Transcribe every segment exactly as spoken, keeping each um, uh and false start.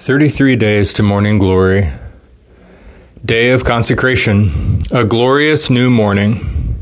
thirty-three days to morning glory. Day of consecration, a glorious new morning.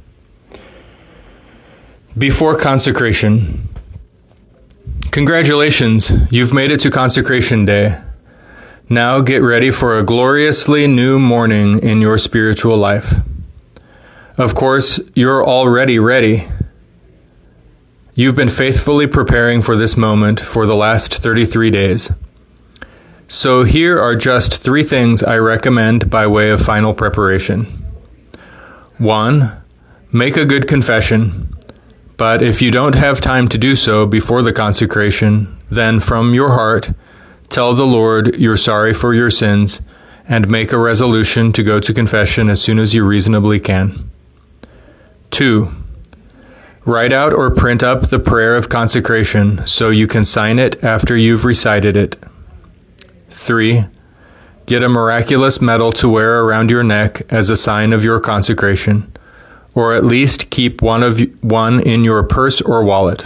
Before consecration. Congratulations, you've made it to consecration day. Now get ready for a gloriously new morning in your spiritual life. Of course, you're already ready. You've been faithfully preparing for this moment for the last thirty-three days. So here are just three things I recommend by way of final preparation. One, make a good confession. But if you don't have time to do so before the consecration, then from your heart, tell the Lord you're sorry for your sins and make a resolution to go to confession as soon as you reasonably can. Two, write out or print up the prayer of consecration so you can sign it after you've recited it. Three, get a miraculous medal to wear around your neck as a sign of your consecration, or at least keep one of one in your purse or wallet.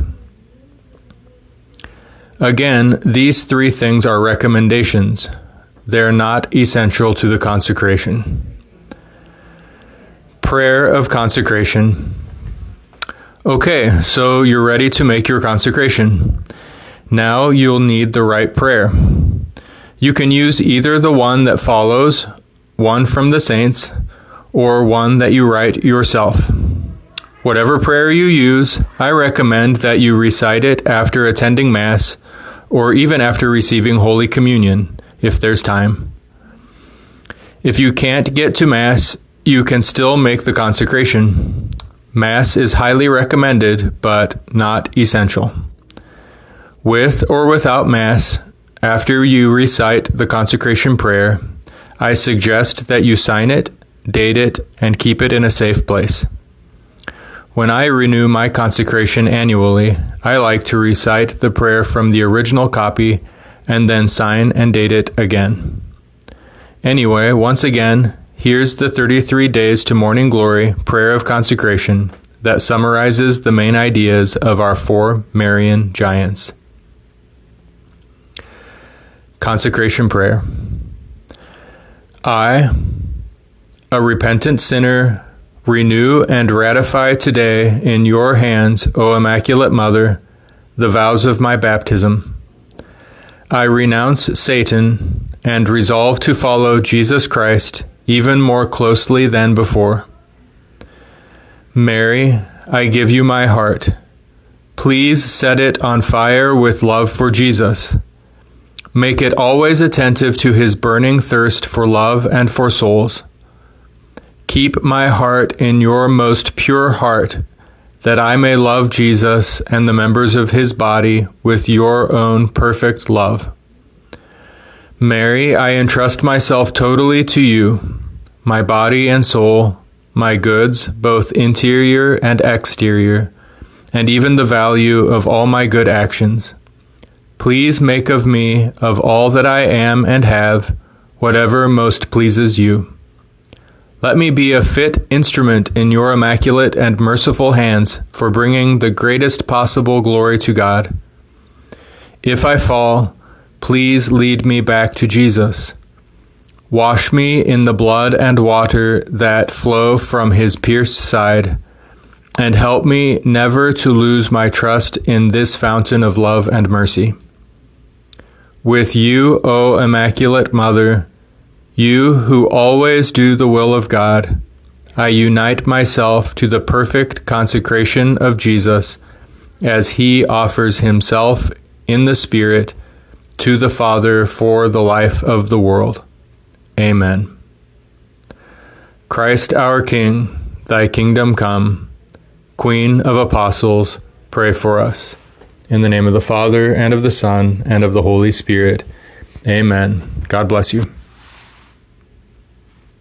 Again, these three things are recommendations. They're not essential to the consecration. Prayer of consecration. Okay, so you're ready to make your consecration. Now you'll need the right prayer. You can use either the one that follows, one from the saints, or one that you write yourself. Whatever prayer you use, I recommend that you recite it after attending Mass, or even after receiving Holy Communion, if there's time. If you can't get to Mass, you can still make the consecration. Mass is highly recommended, but not essential. With or without Mass, after you recite the consecration prayer, I suggest that you sign it, date it, and keep it in a safe place. When I renew my consecration annually, I like to recite the prayer from the original copy and then sign and date it again. Anyway, once again, here's the thirty-three days to morning glory prayer of consecration that summarizes the main ideas of our four Marian giants. Consecration prayer. I, a repentant sinner, renew and ratify today in your hands, O Immaculate Mother, the vows of my baptism. I renounce Satan and resolve to follow Jesus Christ even more closely than before. Mary, I give you my heart. Please set it on fire with love for Jesus. Make it always attentive to his burning thirst for love and for souls. Keep my heart in your most pure heart, that I may love Jesus and the members of his body with your own perfect love. Mary, I entrust myself totally to you, my body and soul, my goods, both interior and exterior, and even the value of all my good actions. Please make of me, of all that I am and have, whatever most pleases you. Let me be a fit instrument in your immaculate and merciful hands for bringing the greatest possible glory to God. If I fall, please lead me back to Jesus. Wash me in the blood and water that flow from his pierced side, and help me never to lose my trust in this fountain of love and mercy. With you, O Immaculate Mother, you who always do the will of God, I unite myself to the perfect consecration of Jesus as he offers himself in the Spirit to the Father for the life of the world. Amen. Christ our King, thy kingdom come. Queen of Apostles, pray for us. In the name of the Father, and of the Son, and of the Holy Spirit. Amen. God bless you.